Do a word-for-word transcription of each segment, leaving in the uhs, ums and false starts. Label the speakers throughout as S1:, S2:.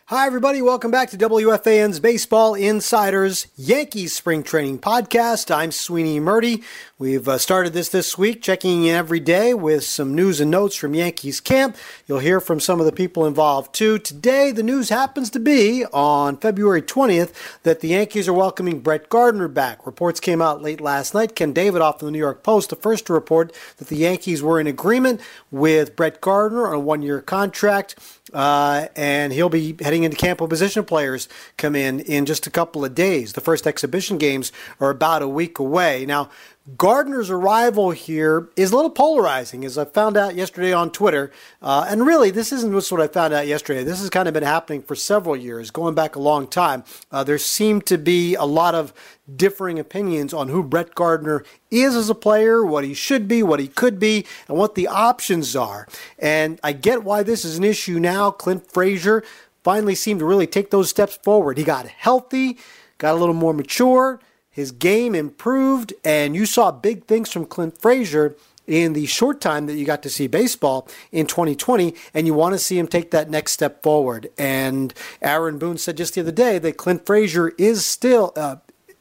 S1: Hi, everybody. Welcome back to W F A N's Baseball Insiders Yankees Spring Training Podcast. I'm Sweeney Murdy. We've uh, started this this week, checking in every day with some news and notes from Yankees camp. You'll hear from some of the people involved, too. Today, the news happens to be on February twentieth that the Yankees are welcoming Brett Gardner back. Reports came out late last night. Ken Davidoff of the New York Post, the first to report that the Yankees were in agreement with Brett Gardner on a one-year contract. Uh, and he'll be heading into camp when position players come in in just a couple of days. The first exhibition games are about a week away. Now, Gardner's arrival here is a little polarizing, as I found out yesterday on Twitter. Uh, and really, this isn't just what I found out yesterday. This has kind of been happening for several years, going back a long time. Uh, there seem to be a lot of differing opinions on who Brett Gardner is as a player, what he should be, what he could be, and what the options are. And I get why this is an issue now. Clint Frazier finally seemed to really take those steps forward. He got healthy, got a little more mature, his game improved, and you saw big things from Clint Frazier in the short time that you got to see baseball in twenty twenty, and you want to see him take that next step forward. And Aaron Boone said just the other day that Clint Frazier is still, uh,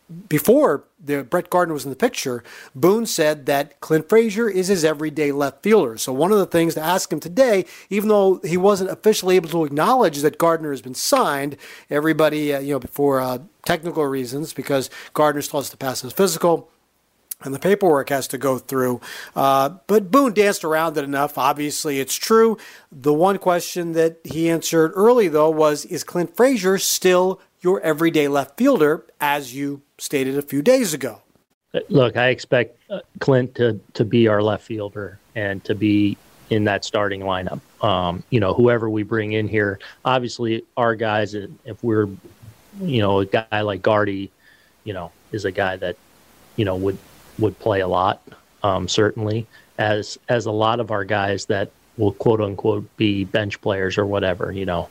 S1: before the Brett Gardner was in the picture, Boone said that Clint Frazier is his everyday left fielder. So one of the things to ask him today, even though he wasn't officially able to acknowledge that Gardner has been signed, everybody, uh, you know, for uh, technical reasons, because Gardner still has to pass his physical, and the paperwork has to go through. Uh, but Boone danced around it enough. Obviously, it's true. The one question that he answered early, though, was, is Clint Frazier still your everyday left fielder, as you stated a few days ago?
S2: Look, I expect Clint to, to be our left fielder and to be in that starting lineup. Um, you know, whoever we bring in here, obviously our guys, if we're, you know, a guy like Gardy, you know, is a guy that, you know, would would play a lot, um, certainly, as as a lot of our guys that will quote unquote be bench players or whatever, you know.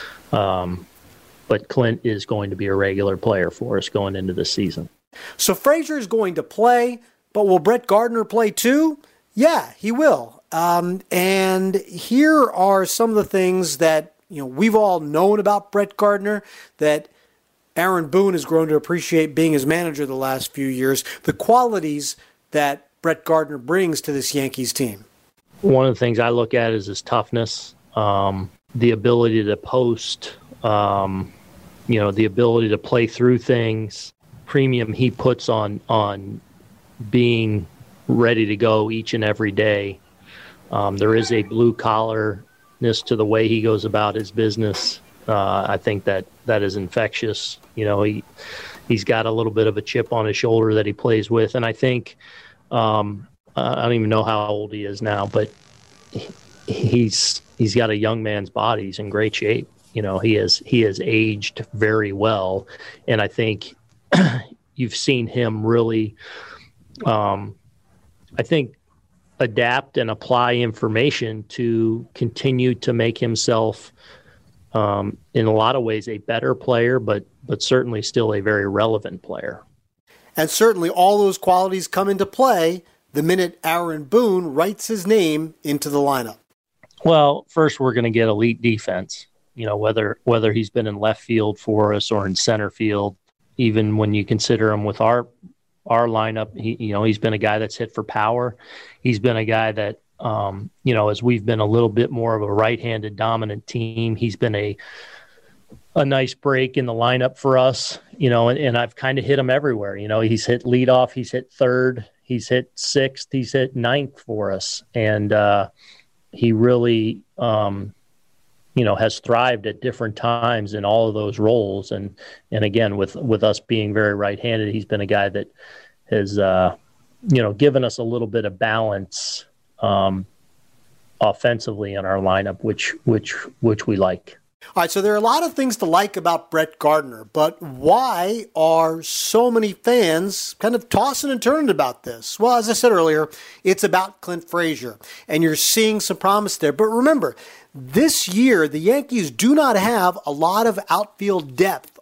S2: Um, but Clint is going to be a regular player for us going into the season.
S1: So Frazier is going to play, but will Brett Gardner play too? Yeah, he will. Um, and here are some of the things that, you know, we've all known about Brett Gardner, that Aaron Boone has grown to appreciate being his manager the last few years, the qualities that Brett Gardner brings to this Yankees team.
S2: One of the things I look at is his toughness, um, the ability to post, um, you know, the ability to play through things, premium he puts on on being ready to go each and every day. Um, there is a blue-collarness to the way he goes about his business. Uh, I think that that is infectious. You know, he, he's got a little bit of a chip on his shoulder that he plays with. And I think, um, I don't even know how old he is now, but he's he's got a young man's body. He's in great shape. You know, he has, he has aged very well. And I think you've seen him really, um, I think, adapt and apply information to continue to make himself, um, in a lot of ways, a better player, but but certainly still a very relevant player.
S1: And certainly all those qualities come into play the minute Aaron Boone writes his name into the lineup.
S2: Well, first we're going to get elite defense. You know, whether whether he's been in left field for us or in center field, even when you consider him with our our lineup, he, you know, he's been a guy that's hit for power. He's been a guy that, um, you know, as we've been a little bit more of a right-handed dominant team, he's been a a nice break in the lineup for us, you know, and, and I've kind of hit him everywhere. You know, he's hit leadoff, he's hit third, he's hit sixth, he's hit ninth for us. And uh, he really, um, you know, has thrived at different times in all of those roles. And, and again, with, with us being very right-handed, he's been a guy that has, uh, you know, given us a little bit of balance um, offensively in our lineup, which, which, which we like.
S1: All right, so there are a lot of things to like about Brett Gardner, but why are so many fans kind of tossing and turning about this? Well, as I said earlier, it's about Clint Frazier, and you're seeing some promise there. But remember, this year, the Yankees do not have a lot of outfield depth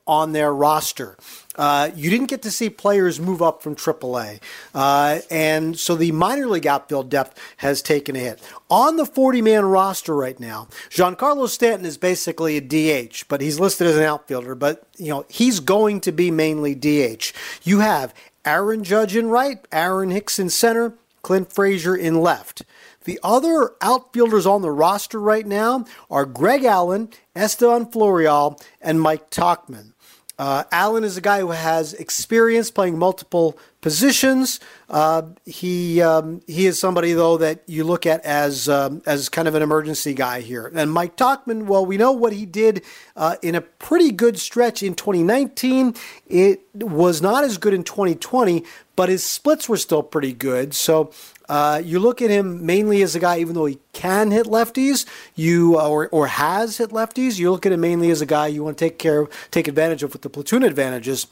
S1: on their roster. Uh, you didn't get to see players move up from triple A. Uh, and so the minor league outfield depth has taken a hit. On the forty-man roster right now, Giancarlo Stanton is basically a D H, but he's listed as an outfielder. But, you know, he's going to be mainly D H. You have Aaron Judge in right, Aaron Hicks in center, Clint Frazier in left. The other outfielders on the roster right now are Greg Allen, Esteban Florial, and Mike Tauchman. Uh, Allen is a guy who has experience playing multiple positions. Uh, he um, he is somebody, though, that you look at as um, as kind of an emergency guy here. And Mike Tauchman, well, we know what he did uh, in a pretty good stretch in twenty nineteen. It was not as good in twenty twenty, but his splits were still pretty good. So uh, you look at him mainly as a guy, even though he can hit lefties, you or or has hit lefties, you look at him mainly as a guy you want to take care of, take advantage of with the platoon advantages.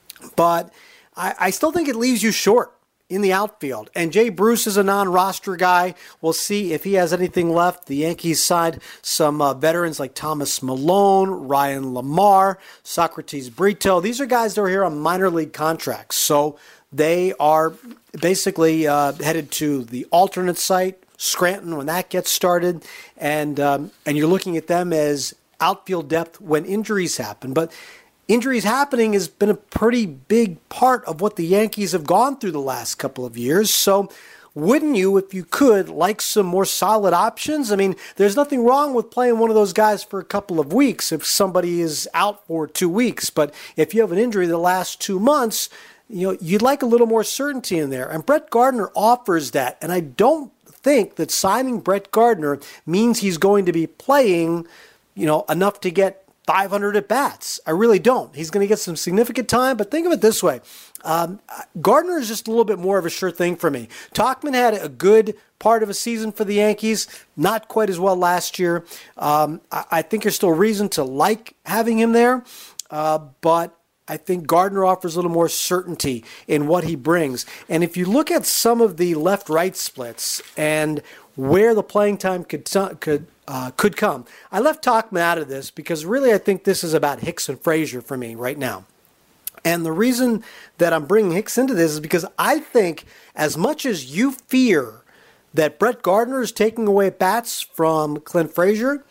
S1: But I, I still think it leaves you short in the outfield. And Jay Bruce is a non-roster guy. We'll see if he has anything left. The Yankees signed some uh, veterans like Thomas Malone, Ryan Lamar, Socrates Brito. These are guys that are here on minor league contracts. So they are basically uh, headed to the alternate site, Scranton, when that gets started. And, um, and you're looking at them as outfield depth when injuries happen. But injuries happening has been a pretty big part of what the Yankees have gone through the last couple of years. So wouldn't you, if you could, like some more solid options? I mean, there's nothing wrong with playing one of those guys for a couple of weeks if somebody is out for two weeks. But if you have an injury the last two months, you know, you'd like a little more certainty in there. And Brett Gardner offers that. And I don't think that signing Brett Gardner means he's going to be playing, you know, enough to get five hundred at-bats. I really don't. He's going to get some significant time, but think of it this way. Um, Gardner is just a little bit more of a sure thing for me. Tauchman had a good part of a season for the Yankees, not quite as well last year. Um, I, I think there's still reason to like having him there, uh, but I think Gardner offers a little more certainty in what he brings. And if you look at some of the left-right splits and where the playing time could could uh, could come, I left Tauchman out of this because really I think this is about Hicks and Frazier for me right now. And the reason that I'm bringing Hicks into this is because I think as much as you fear that Brett Gardner is taking away bats from Clint Frazier,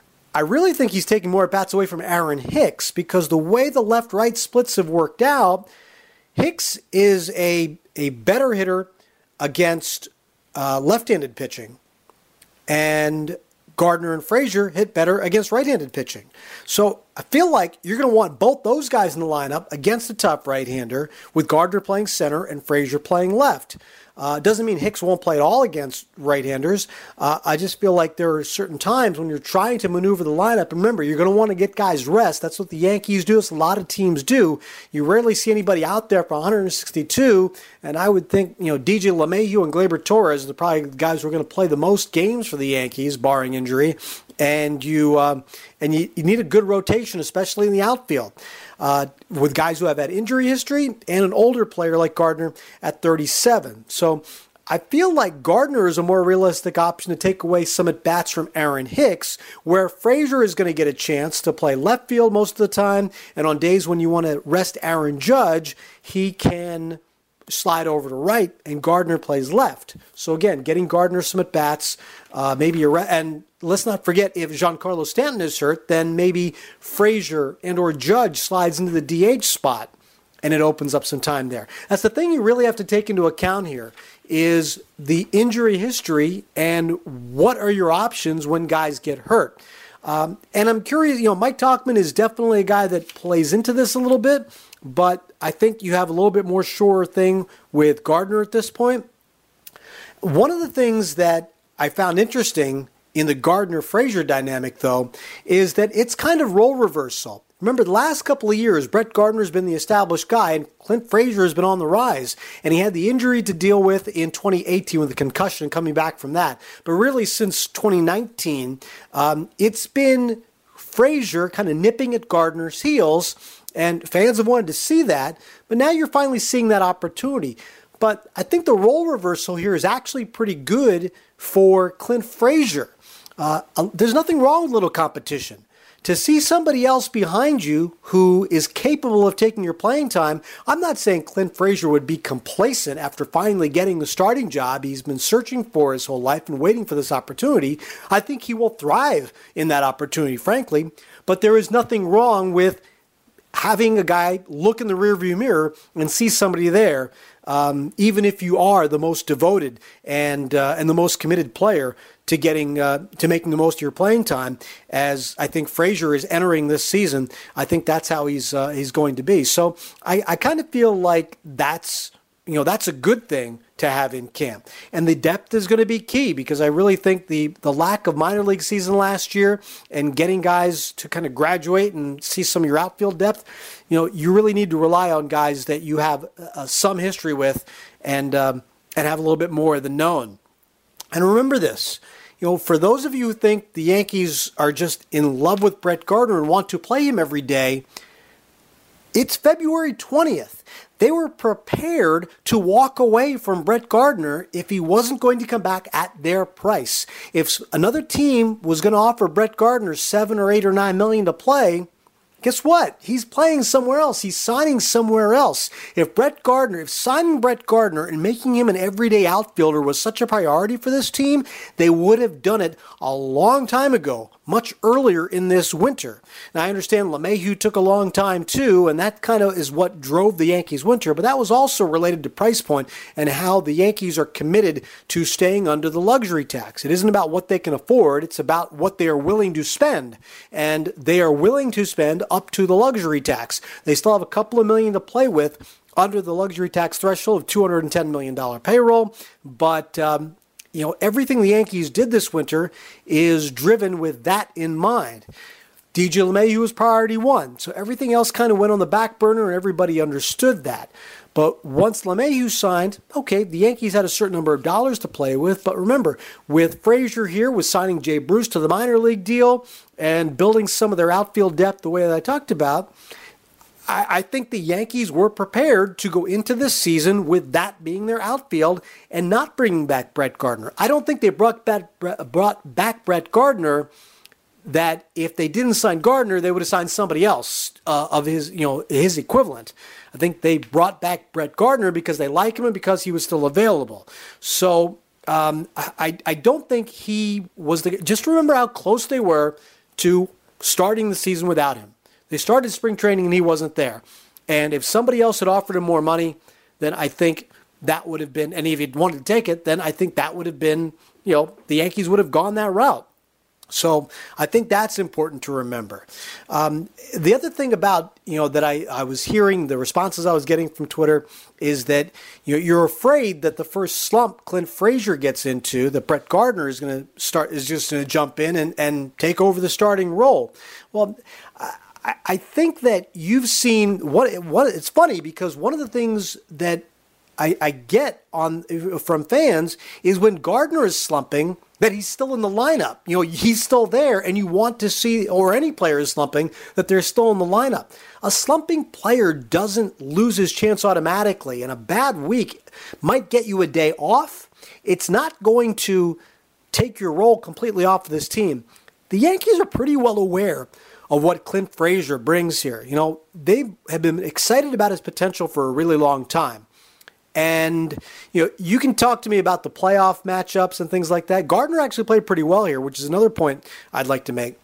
S1: I really think he's taking more bats away from Aaron Hicks because the way the left-right splits have worked out, Hicks is a, a better hitter against uh, left-handed pitching, and Gardner and Frazier hit better against right-handed pitching. So I feel like you're going to want both those guys in the lineup against a tough right-hander with Gardner playing center and Frazier playing left. Uh, doesn't mean Hicks won't play at all against right-handers. Uh, I just feel like there are certain times when you're trying to maneuver the lineup. Remember, you're going to want to get guys rest. That's what the Yankees do. That's what a lot of teams do. You rarely see anybody out there for one hundred sixty-two, and I would think, you know, D J LeMahieu and Gleyber Torres are probably the guys who are going to play the most games for the Yankees, barring injury. And you um, and you, you need a good rotation, especially in the outfield, uh, with guys who have had injury history and an older player like Gardner at thirty-seven. So I feel like Gardner is a more realistic option to take away some at-bats from Aaron Hicks, where Frazier is going to get a chance to play left field most of the time, and on days when you want to rest Aaron Judge, he can slide over to right, and Gardner plays left. So again, getting Gardner some at-bats, uh, maybe a re- and let's not forget, if Giancarlo Stanton is hurt, then maybe Frazier and or Judge slides into the D H spot, and it opens up some time there. That's the thing you really have to take into account here, is the injury history and what are your options when guys get hurt. Um, and I'm curious, you know, Mike Tauchman is definitely a guy that plays into this a little bit, but I think you have a little bit more sure thing with Gardner at this point. One of the things that I found interesting in the Gardner-Frazier dynamic, though, is that it's kind of role reversal. Remember, the last couple of years, Brett Gardner's been the established guy, and Clint Frazier has been on the rise. And he had the injury to deal with in twenty eighteen with the concussion, coming back from that. But really, since twenty nineteen, um, it's been Frazier kind of nipping at Gardner's heels, and fans have wanted to see that. But now you're finally seeing that opportunity. But I think the role reversal here is actually pretty good for Clint Frazier. Uh, there's nothing wrong with little competition. to see somebody else behind you who is capable of taking your playing time. I'm not saying Clint Frazier would be complacent after finally getting the starting job he's been searching for his whole life and waiting for this opportunity. I think he will thrive in that opportunity, frankly. But there is nothing wrong with having a guy look in the rearview mirror and see somebody there, um, even if you are the most devoted and uh, and the most committed player to getting uh, to making the most of your playing time. As I think Frazier is entering this season, I think that's how he's uh, he's going to be. So I, I kind of feel like that's you know that's a good thing to have in camp, and the depth is going to be key because I really think the the lack of minor league season last year and getting guys to kind of graduate and see some of your outfield depth, you know, you really need to rely on guys that you have uh, some history with and um, and have a little bit more of the known. And remember this, you know, for those of you who think the Yankees are just in love with Brett Gardner and want to play him every day, it's February twentieth. They were prepared to walk away from Brett Gardner if he wasn't going to come back at their price. If another team was going to offer Brett Gardner seven or eight or nine million to play, guess what? He's playing somewhere else. He's signing somewhere else. If Brett Gardner, if signing Brett Gardner and making him an everyday outfielder was such a priority for this team, they would have done it a long time ago, much earlier in this winter. Now, I understand LeMahieu took a long time too, and that kind of is what drove the Yankees' winter, but that was also related to price point and how the Yankees are committed to staying under the luxury tax. It isn't about what they can afford, it's about what they are willing to spend, and they are willing to spend up to the luxury tax. They still have a couple of million to play with under the luxury tax threshold of two hundred ten million dollars payroll, but um, you know, everything the Yankees did this winter is driven with that in mind. D J LeMahieu was priority one, so everything else kind of went on the back burner and everybody understood that. But once LeMahieu signed, okay, the Yankees had a certain number of dollars to play with, but remember, with Frazier here, with signing Jay Bruce to the minor league deal and building some of their outfield depth the way that I talked about, I think the Yankees were prepared to go into this season with that being their outfield and not bringing back Brett Gardner. I don't think they brought back, brought back Brett Gardner that if they didn't sign Gardner, they would have signed somebody else uh, of his, you know, his equivalent. I think they brought back Brett Gardner because they like him and because he was still available. So um, I, I don't think he was the. Just remember how close they were to starting the season without him. They started spring training and he wasn't there. And if somebody else had offered him more money, then I think that would have been, and if he'd wanted to take it, then I think that would have been, you know, the Yankees would have gone that route. So I think that's important to remember. Um, the other thing about, you know, that I, I was hearing, the responses I was getting from Twitter is that, you know, you're afraid that the first slump Clint Frazier gets into, that Brett Gardner is going to start, is just going to jump in and, and take over the starting role. Well, I, I think that you've seen what what it's funny because one of the things that I, I get on from fans is when Gardner is slumping, that he's still in the lineup. You know, he's still there, and you want to see, or any player is slumping, that they're still in the lineup. A slumping player doesn't lose his chance automatically, and a bad week might get you a day off. It's not going to take your role completely off of this team. The Yankees are pretty well aware of what Clint Frazier brings here. You know, they have been excited about his potential for a really long time. And, you know, you can talk to me about the playoff matchups and things like that. Gardner actually played pretty well here, which is another point I'd like to make.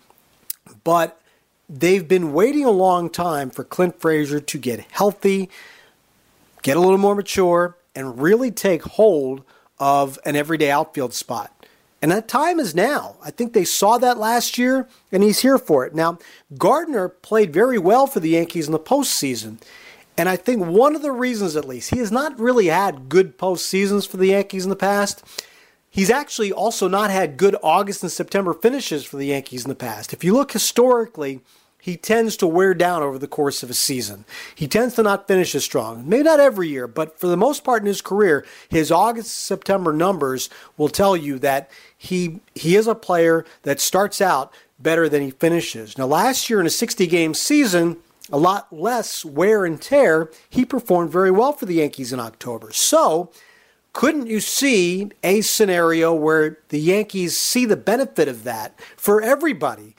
S1: But they've been waiting a long time for Clint Frazier to get healthy, get a little more mature, and really take hold of an everyday outfield spot. And that time is now. I think they saw that last year, and he's here for it. Now, Gardner played very well for the Yankees in the postseason. And I think one of the reasons, at least, he has not really had good postseasons for the Yankees in the past. He's actually also not had good August and September finishes for the Yankees in the past. If you look historically, he tends to wear down over the course of a season. He tends to not finish as strong. Maybe not every year, but for the most part in his career, his August-September numbers will tell you that he he is a player that starts out better than he finishes. Now, last year in a sixty-game season, a lot less wear and tear, he performed very well for the Yankees in October. So, couldn't you see a scenario where the Yankees see the benefit of that for everybody?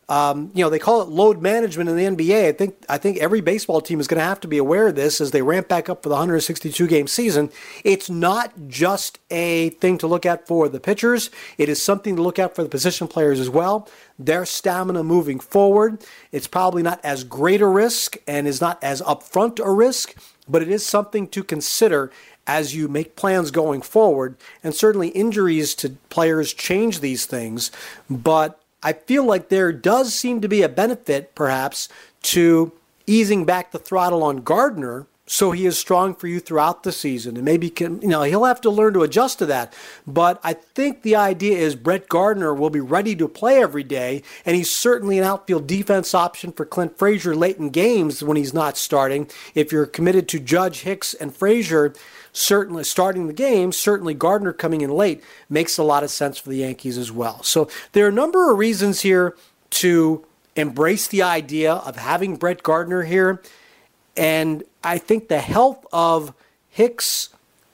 S1: Um, you know, they call it load management in the N B A. I think I think every baseball team is going to have to be aware of this as they ramp back up for the one hundred sixty-two game season. It's not just a thing to look at for the pitchers. It is something to look at for the position players as well. Their stamina moving forward. It's probably not as great a risk and is not as upfront a risk, but it is something to consider as you make plans going forward. And certainly injuries to players change these things, but I feel like there does seem to be a benefit, perhaps, to easing back the throttle on Gardner so he is strong for you throughout the season. And maybe can, you know, he'll have to learn to adjust to that. But I think the idea is Brett Gardner will be ready to play every day, and he's certainly an outfield defense option for Clint Frazier late in games when he's not starting. If you're committed to Judge, Hicks, and Frazier certainly starting the game, certainly Gardner coming in late makes a lot of sense for the Yankees as well. So there are a number of reasons here to embrace the idea of having Brett Gardner here. And I think the health of Hicks,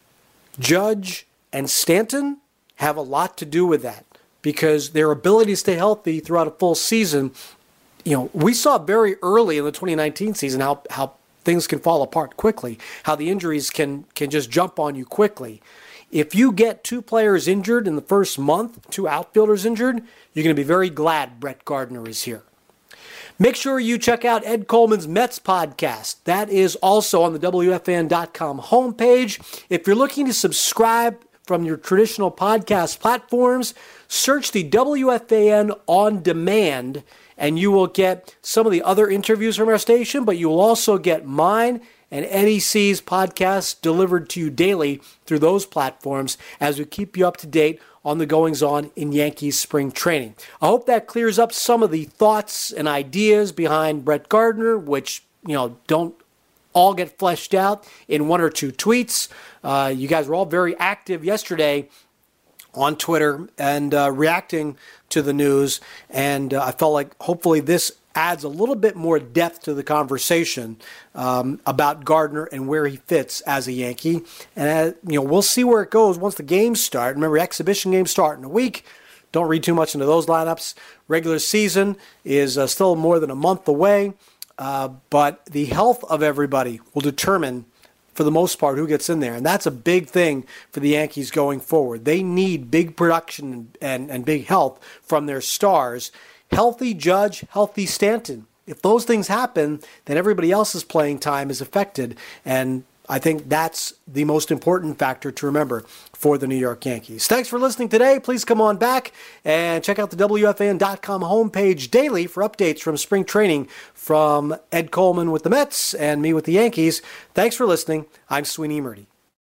S1: Judge, and Stanton have a lot to do with that, because their ability to stay healthy throughout a full season, you know, we saw very early in the twenty nineteen season how, how things can fall apart quickly, how the injuries can can just jump on you quickly. If you get two players injured in the first month, two outfielders injured, you're going to be very glad Brett Gardner is here. Make sure you check out Ed Coleman's Mets podcast. That is also on the W F A N dot com homepage. If you're looking to subscribe from your traditional podcast platforms, search the W F A N On Demand, and you will get some of the other interviews from our station, but you will also get mine and N E C's podcasts delivered to you daily through those platforms as we keep you up to date on the goings-on in Yankees spring training. I hope that clears up some of the thoughts and ideas behind Brett Gardner, which, you know, don't all get fleshed out in one or two tweets. Uh, you guys were all very active yesterday on Twitter and uh, reacting to the news, and uh, I felt like hopefully this adds a little bit more depth to the conversation um, about Gardner and where he fits as a Yankee. And uh, you know, we'll see where it goes once the games start. Remember, exhibition games start in a week. Don't read too much into those lineups. Regular season is uh, still more than a month away, uh, but the health of everybody will determine, for the most part, who gets in there. And that's a big thing for the Yankees going forward. They need big production and, and big health from their stars. Healthy Judge, healthy Stanton. If those things happen, then everybody else's playing time is affected. And I think that's the most important factor to remember for the New York Yankees. Thanks for listening today. Please come on back and check out the W F A N dot com homepage daily for updates from spring training from Ed Coleman with the Mets and me with the Yankees. Thanks for listening. I'm Sweeney Murdy.